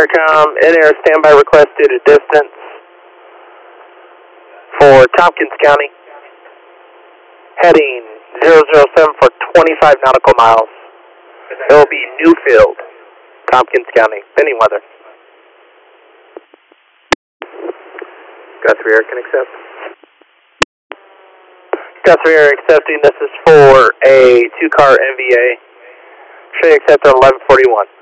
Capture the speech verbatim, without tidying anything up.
Aircom, in-air standby request due to distance for Tompkins County. Heading zero zero seven for twenty-five nautical miles. It will be Newfield, Tompkins County, pending weather. Guthrie Air can accept. Guthrie Air accepting. This is for a two-car N V A. Should accept at eleven forty-one.